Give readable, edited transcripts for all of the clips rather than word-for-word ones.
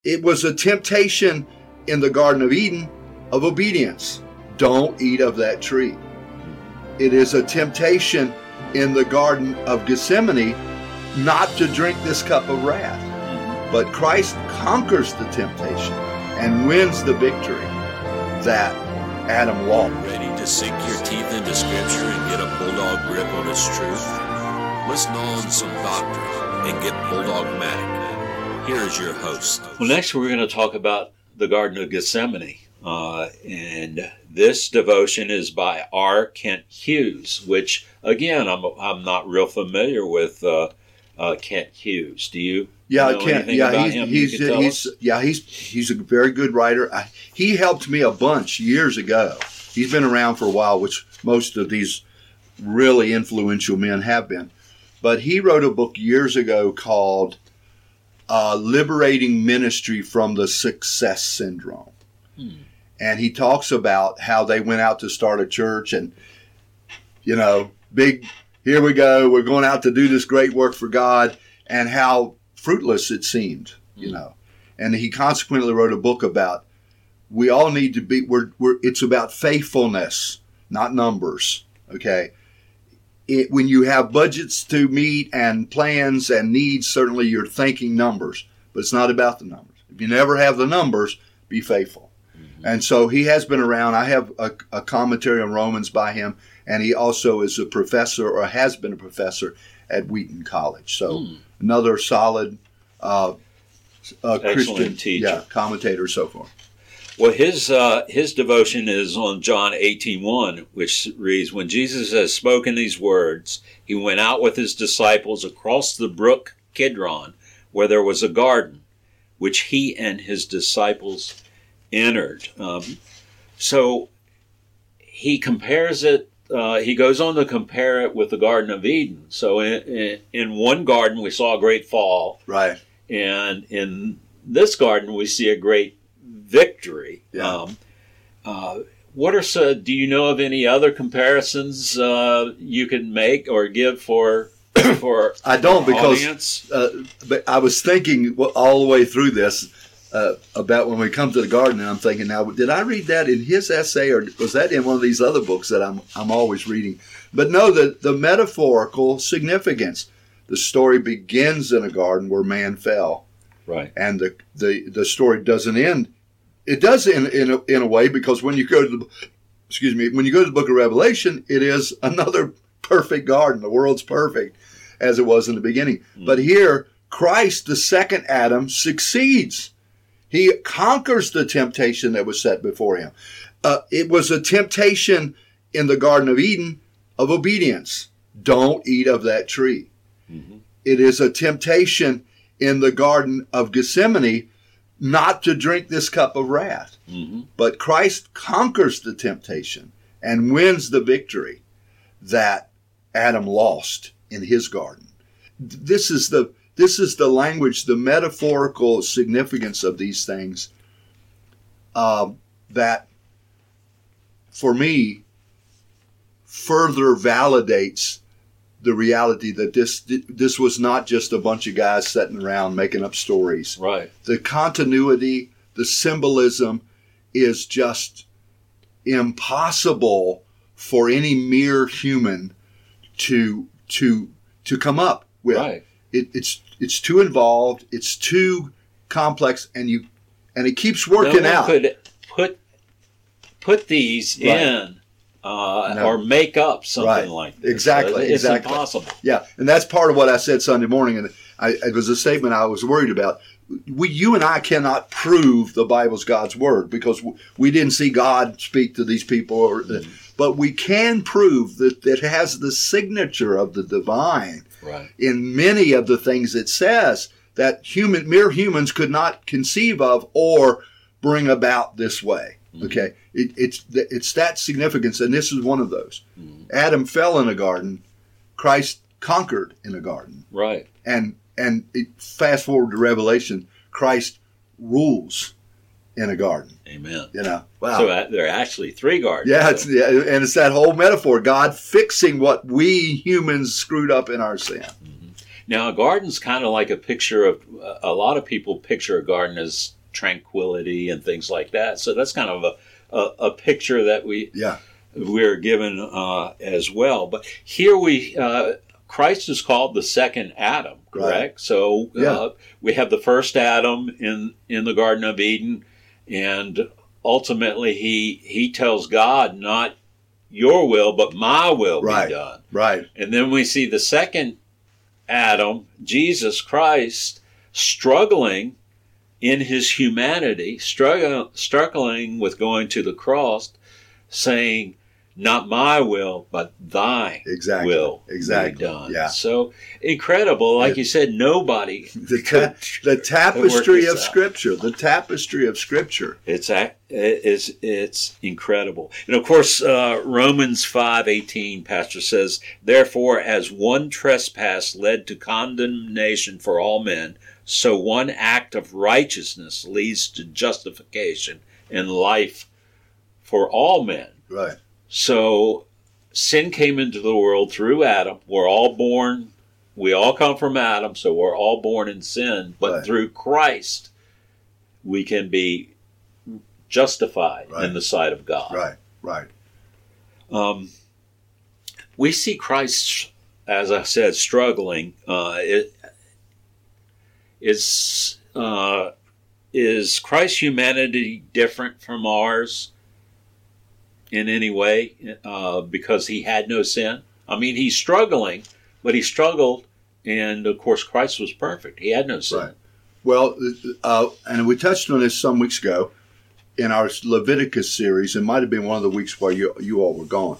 It was a temptation in the Garden of Eden of obedience. Don't eat of that tree. It is a temptation in the Garden of Gethsemane not to drink this cup of wrath. But Christ conquers the temptation and wins the victory that Adam lost. Ready to sink your teeth into Scripture and get a bulldog grip on its truth? Listen on some doctrine and get bulldogmatic. Here is your host. Well, next we're going to talk about the Garden of Gethsemane. And this devotion is by R. Kent Hughes, which, again, I'm not real familiar with Kent Hughes. Do you? Yeah, Kent. Yeah, he's a very good writer. He helped me a bunch years ago. He's been around for a while, which most of these really influential men have been. But he wrote a book years ago called Liberating Ministry from the Success Syndrome. And he talks about how they went out to start a church and, big, here we go, we're going out to do this great work for God, and how fruitless it seemed, And he consequently wrote a book about we all need to be, it's about faithfulness, not numbers, okay? When you have budgets to meet and plans and needs, certainly you're thinking numbers, but it's not about the numbers. If you never have the numbers, be faithful. And so he has been around. I have a commentary on Romans by him, and he also is a professor or has been a professor at Wheaton College. So another solid Christian teacher, commentator, so forth. Well, his devotion is on John 18:1, which reads, "When Jesus has spoken these words, he went out with his disciples across the brook Kidron, where there was a garden, which he and his disciples entered." So he compares it. He goes on to compare it with the Garden of Eden. So in one garden we saw a great fall, right? And in this garden we see a great victory. Yeah. Do you know of any other comparisons you can make or give for I don't, because audience? but I was thinking all the way through this about when we come to the garden, and I'm thinking, now, did I read that in his essay, or was that in one of these other books that I'm always reading? But no, the metaphorical significance. The story begins in a garden where man fell, right? And the story doesn't end. It does in a way, because when you go to the book of Revelation, it is another perfect garden. The world's perfect as it was in the beginning. But here, Christ, the second Adam, succeeds. He conquers the temptation that was set before him. It was a temptation in the Garden of Eden of obedience. Don't eat of that tree. It is a temptation in the Garden of Gethsemane not to drink this cup of wrath. But Christ conquers the temptation and wins the victory that Adam lost in his garden. This is the language, the metaphorical significance of these things that, for me, further validates the reality that this was not just a bunch of guys sitting around making up stories. Right. The continuity, the symbolism is just impossible for any mere human to come up with. Right. It's too involved. It's too complex, and it keeps working out. No one could put these in or make up something like this. Exactly. It's impossible. Yeah, and that's part of what I said Sunday morning, and it was a statement I was worried about. You and I cannot prove the Bible's God's word, because we didn't see God speak to these people, but we can prove that it has the signature of the divine. Right. In many of the things it says that mere humans could not conceive of or bring about this way. Okay, it's that significance, and this is one of those. Adam fell in a garden, Christ conquered in a garden. Right. And fast forward to Revelation, Christ rules in a garden. Amen. Wow. So there are actually three gardens. Yeah, it's that whole metaphor, God fixing what we humans screwed up in our sin. Now, a garden's kind of like a picture of, a lot of people picture a garden as tranquility and things like that. So that's kind of a picture that we're given as well. But here Christ is called the second Adam, correct? Right. So we have the first Adam in the Garden of Eden, and ultimately he tells God, not your will, but my will be done. Right. And then we see the second Adam, Jesus Christ, struggling in his humanity, struggling with going to the cross, saying, not my will, but thy will be done. Yeah. So incredible. Like you said, nobody. The tapestry of Scripture. The tapestry of Scripture. It's incredible. And of course, Romans 5:18, Pastor says, therefore, as one trespass led to condemnation for all men, so one act of righteousness leads to justification and life for all men. Right. So sin came into the world through Adam. We're all born, we all come from Adam, so we're all born in sin. But through Christ, we can be justified in the sight of God. Right. We see Christ, as I said, struggling. Is Christ's humanity different from ours in any way, because he had no sin? I mean, he's struggling, but he struggled, and of course Christ was perfect. He had no sin. Right. Well, and we touched on this some weeks ago in our Leviticus series. It might have been one of the weeks where you all were gone.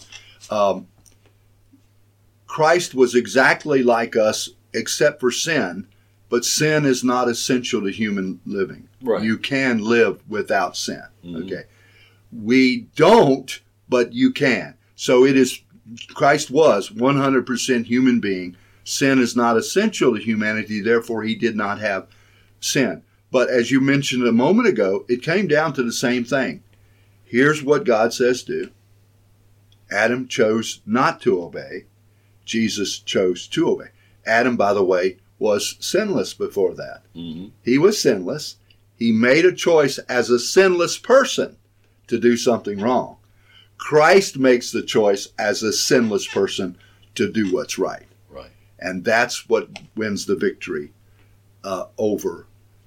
Christ was exactly like us except for sin, but sin is not essential to human living. Right. You can live without sin. Mm-hmm. Okay. We don't, but you can. So Christ was 100% human being. Sin is not essential to humanity, therefore he did not have sin. But as you mentioned a moment ago, it came down to the same thing. Here's what God says do. Adam chose not to obey. Jesus chose to obey. Adam, by the way, was sinless before that. Mm-hmm. He was sinless. He made a choice as a sinless person to do something wrong. Christ makes the choice as a sinless person to do what's right. Right. And that's what wins the victory over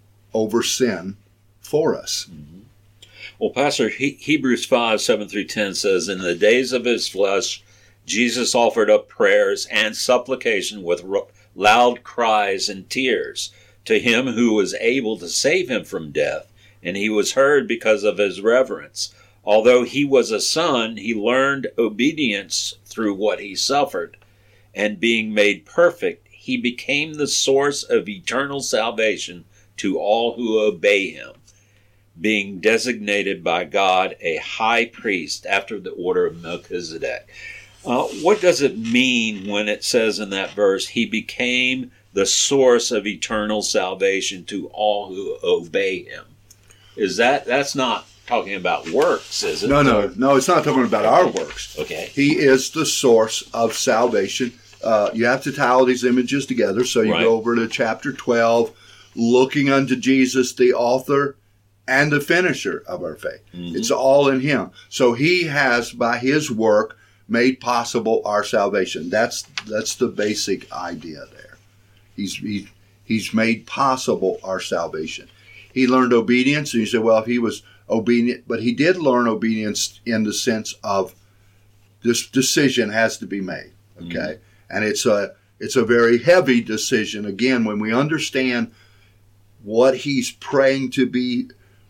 sin for us. Mm-hmm. Well, Pastor, Hebrews 5:7-10 says, in the days of his flesh, Jesus offered up prayers and supplication with loud cries and tears to him who was able to save him from death, and he was heard because of his reverence. Although he was a son, he learned obedience through what he suffered, and being made perfect, he became the source of eternal salvation to all who obey him, being designated by God a high priest after the order of Melchizedek. What does it mean when it says in that verse, he became the source of eternal salvation to all who obey him? That's not talking about works, is it? No, it's not talking about our works. Okay. He is the source of salvation. You have to tie all these images together. So you go over to chapter 12, looking unto Jesus, the author and the finisher of our faith. Mm-hmm. It's all in him. So he has, by his work, made possible our salvation. That's the basic idea there. He's made possible our salvation. He learned obedience, and you say, well, if he was obedient, but he did learn obedience in the sense of this decision has to be made. Okay, and it's a very heavy decision. Again, when we understand what he's praying to be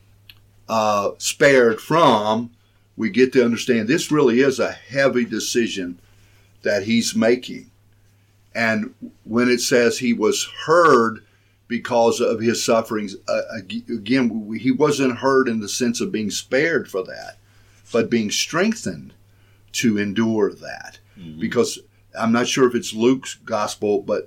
spared from, we get to understand this really is a heavy decision that he's making. And when it says he was heard because of his sufferings, again, he wasn't heard in the sense of being spared for that, but being strengthened to endure that. Mm-hmm. Because I'm not sure if it's Luke's gospel, but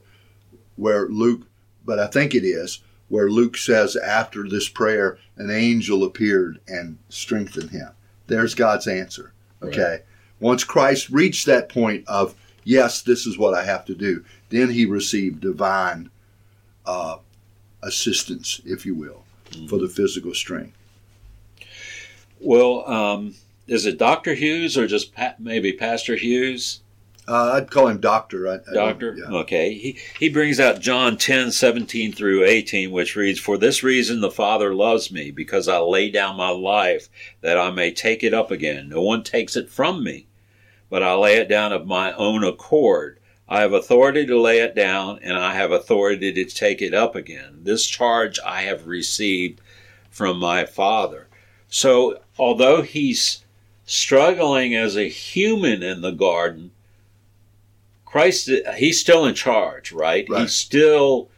I think it is, where Luke says after this prayer, an angel appeared and strengthened him. There's God's answer. Okay. Right. Once Christ reached that point of, yes, this is what I have to do. Then he received divine assistance, if you will, for the physical strength. Well, is it Dr. Hughes or just maybe Pastor Hughes? I'd call him Doctor. Doctor? Yeah. Okay. He brings out John 10:17 through 18, which reads, "For this reason the Father loves me, because I lay down my life, that I may take it up again. No one takes it from me, but I lay it down of my own accord. I have authority to lay it down, and I have authority to take it up again. This charge I have received from my Father." So, although he's struggling as a human in the garden, Christ, he's still in charge, right? He's still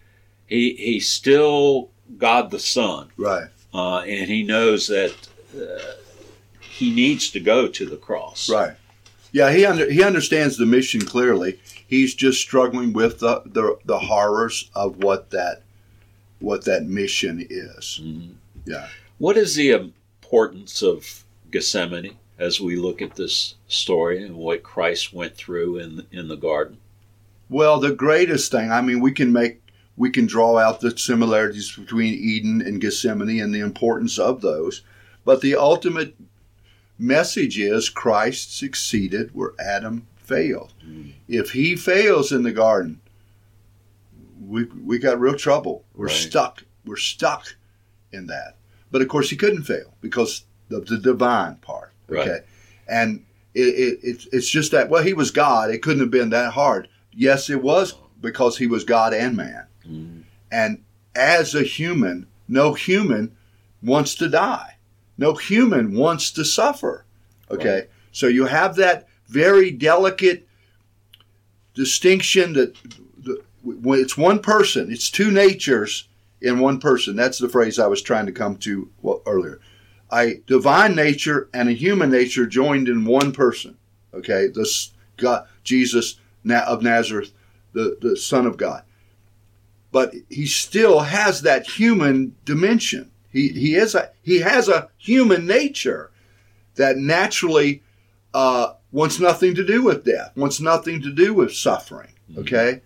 God the Son, right? And he knows that he needs to go to the cross, right? Yeah, he understands the mission clearly. He's just struggling with the horrors of what that mission is. Mm-hmm. Yeah. What is the importance of Gethsemane as we look at this story and what Christ went through in the garden? Well, the greatest thing, I mean, we can draw out the similarities between Eden and Gethsemane and the importance of those, but the ultimate message is Christ succeeded where Adam failed. Mm. If he fails in the garden, we got real trouble. We're stuck. We're stuck in that. But of course, he couldn't fail because of the divine part. Okay, right. And it's just that. Well, he was God. It couldn't have been that hard. Yes, it was, because he was God and man. Mm. And as a human, no human wants to die. No human wants to suffer. Okay, right. So you have that very delicate distinction that when it's one person, it's two natures in one person. That's the phrase I was trying to come to earlier. A divine nature and a human nature joined in one person. Okay, this God, Jesus of Nazareth, the Son of God. But he still has that human dimension. He has a human nature that naturally wants nothing to do with death, wants nothing to do with suffering. Okay.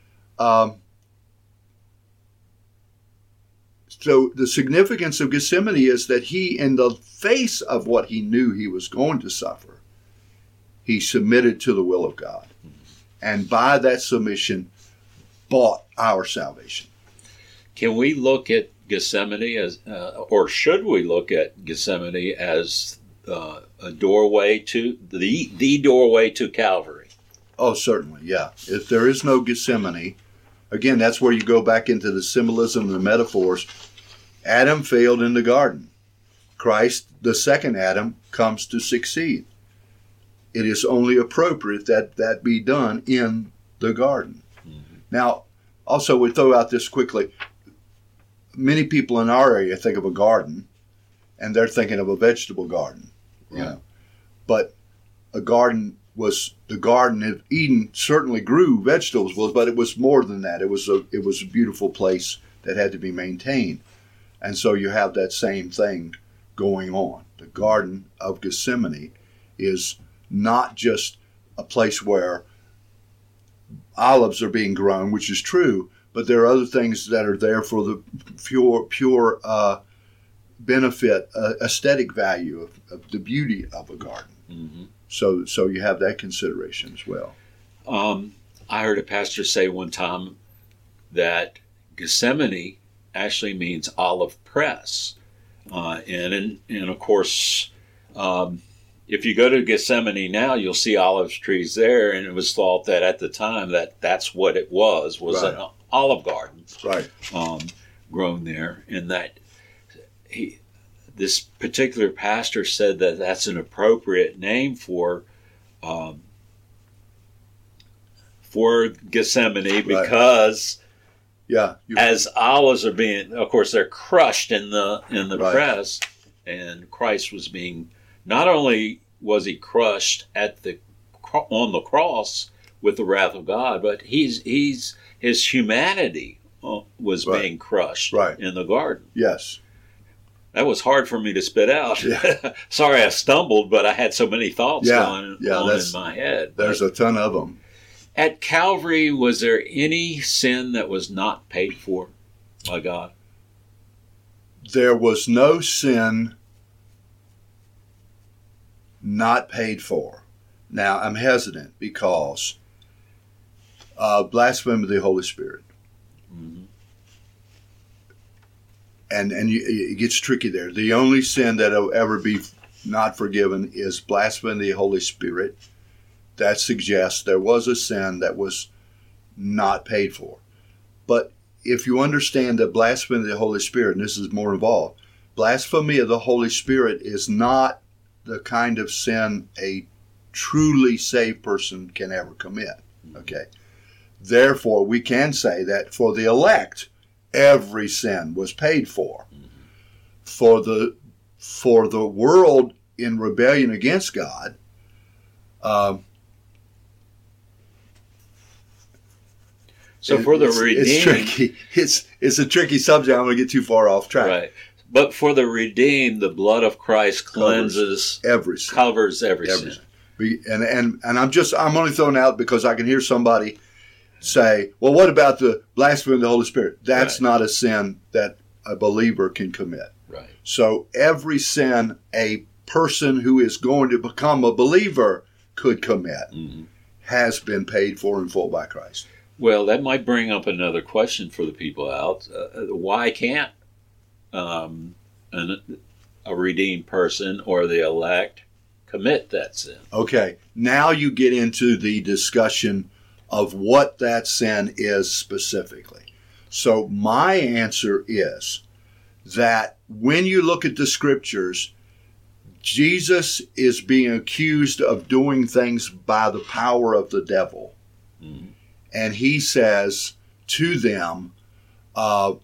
So the significance of Gethsemane is that he, in the face of what he knew he was going to suffer, he submitted to the will of God. And by that submission, bought our salvation. Can we look at Gethsemane as, or should we look at Gethsemane as a doorway to the doorway to Calvary? Oh, certainly, yeah. If there is no Gethsemane, again, that's where you go back into the symbolism and the metaphors. Adam failed in the garden. Christ, the second Adam, comes to succeed. It is only appropriate that be done in the garden. Mm-hmm. Now, also, we throw out this quickly. Many people in our area think of a garden, and they're thinking of a vegetable garden. Right. You know? But a garden was the Garden of Eden. Certainly grew vegetables, but it was more than that. It was a beautiful place that had to be maintained, and so you have that same thing going on. The Garden of Gethsemane is not just a place where olives are being grown, which is true, but there are other things that are there for the pure benefit, aesthetic value of the beauty of a garden. Mm-hmm. So you have that consideration as well. I heard a pastor say one time that Gethsemane actually means olive press. And of course, if you go to Gethsemane now, you'll see olive trees there. And it was thought that at the time that's what it was right. An olive garden right. Grown there. And that this particular pastor said that that's an appropriate name for Gethsemane because as olives are being, of course, they're crushed in the right. press, and Christ was being, not only was he crushed on the cross with the wrath of God, but his humanity was right. being crushed right. in the garden. Yes. That was hard for me to spit out. Yeah. Sorry I stumbled, but I had so many thoughts going on in my head. There's a ton of them. At Calvary, was there any sin that was not paid for by God? There was no sin not paid for. Now, I'm hesitant because blasphemy of the Holy Spirit. Mm-hmm. And it gets tricky there. The only sin that will ever be not forgiven is blasphemy of the Holy Spirit. That suggests there was a sin that was not paid for. But if you understand that blasphemy of the Holy Spirit, and this is more involved, blasphemy of the Holy Spirit is not the kind of sin a truly saved person can ever commit. Okay. Therefore, we can say that for the elect, every sin was paid for. For the world in rebellion against God, so for the redeemed, it's tricky. It's a tricky subject. I'm going to get too far off track. Right. But for the redeemed, the blood of Christ cleanses, every sin. Covers every sin. And I'm only throwing out because I can hear somebody say, well, what about the blasphemy of the Holy Spirit? That's not a sin that a believer can commit. Right. So every sin a person who is going to become a believer could commit has been paid for in full by Christ. Well, that might bring up another question for the people out. Why can't a redeemed person or the elect commit that sin? Okay, now you get into the discussion of what that sin is specifically. So my answer is that when you look at the scriptures, Jesus is being accused of doing things by the power of the devil. Mm-hmm. And he says to them, that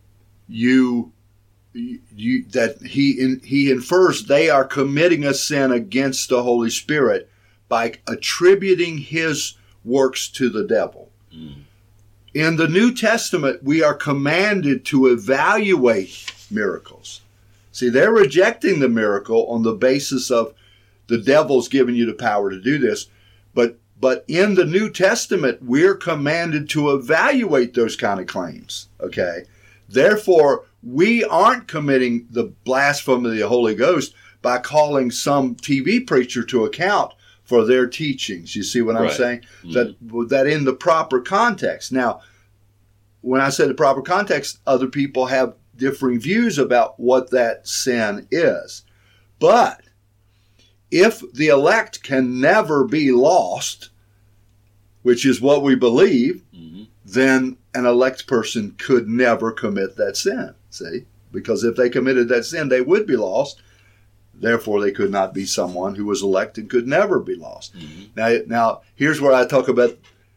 he infers they are committing a sin against the Holy Spirit by attributing his works to the devil. Mm. In the New Testament, we are commanded to evaluate miracles. See, they're rejecting the miracle on the basis of the devil's giving you the power to do this. But in the New Testament, we're commanded to evaluate those kind of claims. Okay? Therefore, we aren't committing the blasphemy of the Holy Ghost by calling some TV preacher to account for their teachings. You see what I'm saying? Mm-hmm. That in the proper context. Now, when I say the proper context, other people have differing views about what that sin is. But if the elect can never be lost, which is what we believe, then an elect person could never commit that sin. See? Because if they committed that sin, they would be lost. Therefore, they could not be someone who was elect and could never be lost. Mm-hmm. Now, here's where I talk about,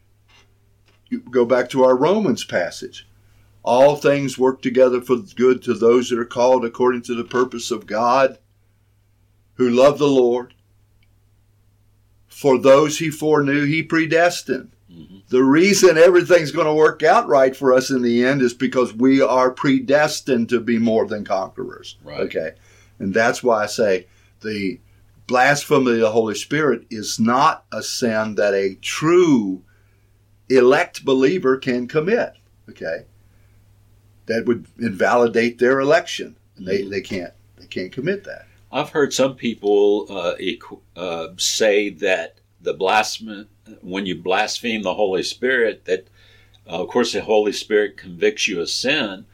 you go back to our Romans passage. All things work together for good to those that are called according to the purpose of God, who love the Lord. For those he foreknew, he predestined. Mm-hmm. The reason everything's going to work out right for us in the end is because we are predestined to be more than conquerors. Right. Okay. And that's why I say the blasphemy of the Holy Spirit is not a sin that a true elect believer can commit. Okay. That would invalidate their election. And they can't commit that. I've heard some people say that the blasphemy, when you blaspheme the Holy Spirit, that of course the Holy Spirit convicts you of sin,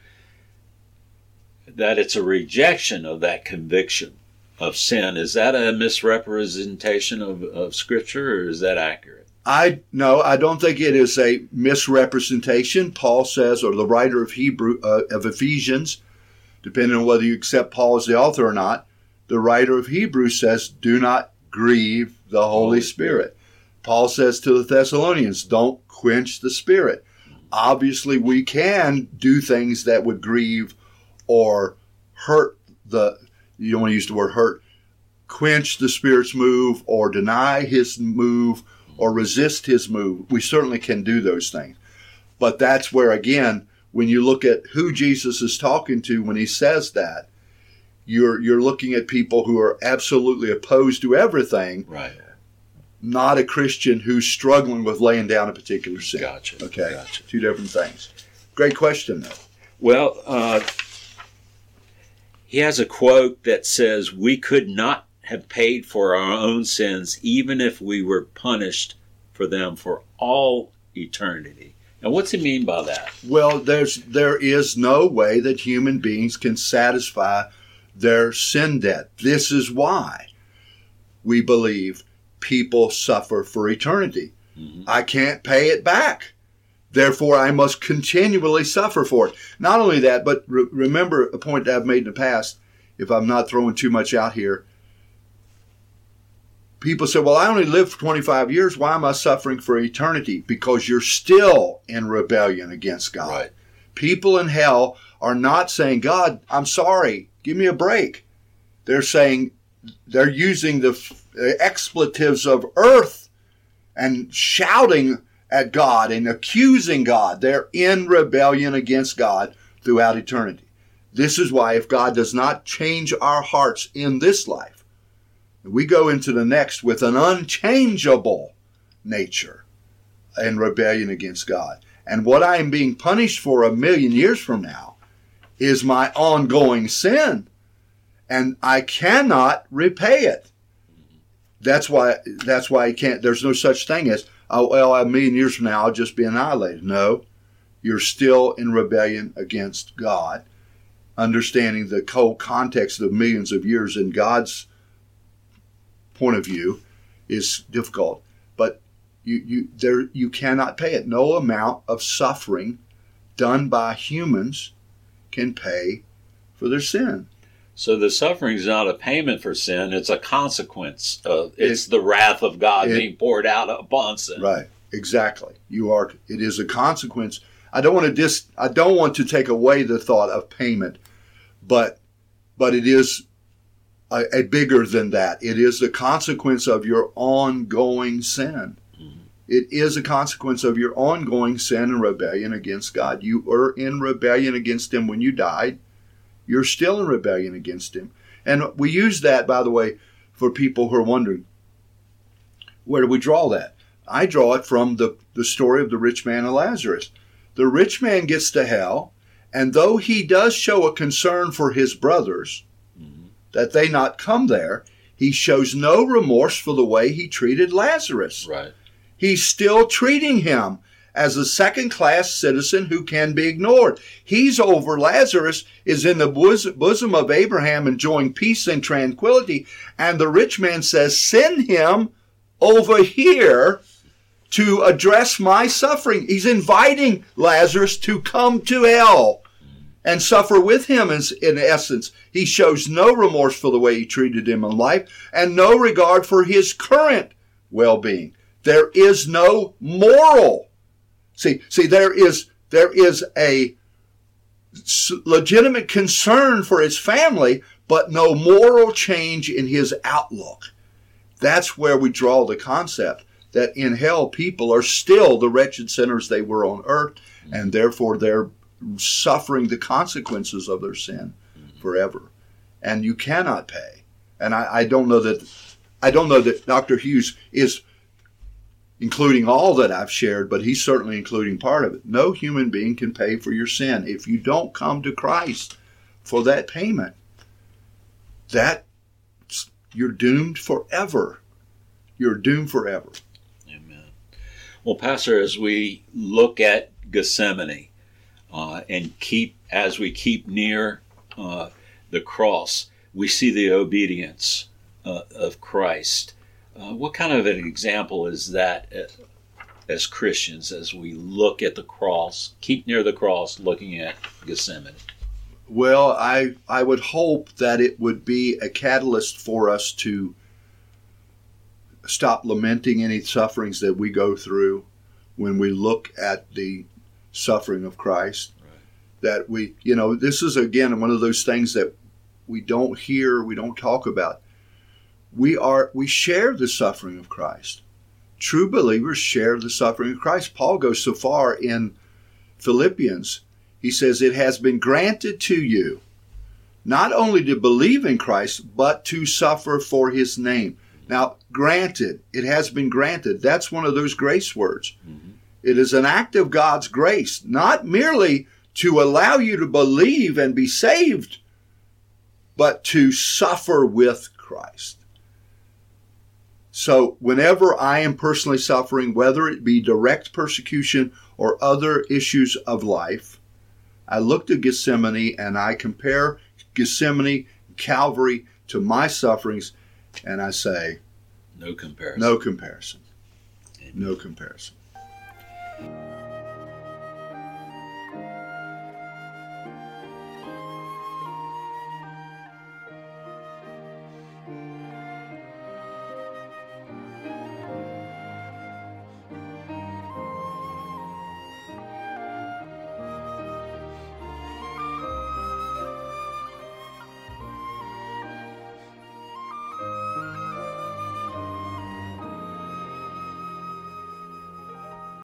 that it's a rejection of that conviction of sin. Is that a misrepresentation of Scripture, or is that accurate? No, I don't think it is a misrepresentation. Paul says, or the writer of Ephesians, depending on whether you accept Paul as the author or not, the writer of Hebrews says, do not grieve the Holy Spirit. Paul says to the Thessalonians, don't quench the Spirit. Obviously, we can do things that would grieve or hurt you don't want to use the word hurt, quench the Spirit's move or deny his move or resist his move. We certainly can do those things. But that's where, again, when you look at who Jesus is talking to when he says that, you're looking at people who are absolutely opposed to everything. Right. not a Christian who's struggling with laying down a particular sin. Gotcha. Okay? Gotcha. Two different things. Great question, though. Well, he has a quote that says, "We could not have paid for our own sins even if we were punished for them for all eternity." And what's he mean by that? Well, there is no way that human beings can satisfy their sin debt. This is why we believe people suffer for eternity. Mm-hmm. I can't pay it back. Therefore, I must continually suffer for it. Not only that, but remember a point that I've made in the past, if I'm not throwing too much out here. People say, well, I only lived for 25 years. Why am I suffering for eternity? Because you're still in rebellion against God. Right. People in hell are not saying, God, I'm sorry, give me a break. They're saying, they're using the expletives of earth and shouting at God and accusing God. They're in rebellion against God throughout eternity. This is why if God does not change our hearts in this life, we go into the next with an unchangeable nature and rebellion against God. And what I am being punished for 1,000,000 years from now is my ongoing sin. And I cannot repay it. That's why I can't. There's no such thing as, oh, well, 1,000,000 years from now, I'll just be annihilated. No, you're still in rebellion against God. Understanding the whole context of millions of years in God's point of view is difficult. But you cannot pay it. No amount of suffering done by humans can pay for their sin. So the suffering is not a payment for sin; it's a consequence. It's the wrath of God being poured out upon sin. Right. Exactly. It is a consequence. I don't want to take away the thought of payment, but it is a bigger than that. It is the consequence of your ongoing sin. Mm-hmm. It is a consequence of your ongoing sin and rebellion against God. You were in rebellion against Him when you died. You're still in rebellion against Him. And we use that, by the way, for people who are wondering, where do we draw that? I draw it from the story of the rich man and Lazarus. The rich man gets to hell, and though he does show a concern for his brothers, that they not come there, he shows no remorse for the way he treated Lazarus. Right. He's still treating him as a second-class citizen who can be ignored. He's over. Lazarus is in the bosom of Abraham enjoying peace and tranquility, and the rich man says, send him over here to address my suffering. He's inviting Lazarus to come to hell and suffer with him. In essence, he shows no remorse for the way he treated him in life and no regard for his current well-being. There is no moral. See, there is a legitimate concern for his family, but no moral change in his outlook. That's where we draw the concept that in hell people are still the wretched sinners they were on earth, and therefore they're suffering the consequences of their sin forever. And you cannot pay. And I don't know that Dr. Hughes is including all that I've shared, but he's certainly including part of it. No human being can pay for your sin. If you don't come to Christ for that payment, you're doomed forever. You're doomed forever. Amen. Well, Pastor, as we look at Gethsemane, and as we keep near the cross, we see the obedience of Christ. What kind of an example is that as Christians as we look at the cross, keep near the cross, looking at Gethsemane? Well, I would hope that it would be a catalyst for us to stop lamenting any sufferings that we go through when we look at the suffering of Christ. Right. That this is again one of those things that we don't hear, we don't talk about. We share the suffering of Christ. True believers share the suffering of Christ. Paul goes so far in Philippians, he says, it has been granted to you not only to believe in Christ, but to suffer for his name. Now, granted, it has been granted. That's one of those grace words. Mhm. It is an act of God's grace, not merely to allow you to believe and be saved, but to suffer with Christ. So whenever I am personally suffering, whether it be direct persecution or other issues of life, I look to Gethsemane and I compare Gethsemane, Calvary to my sufferings, and I say, No comparison. no comparison. Amen. No comparison.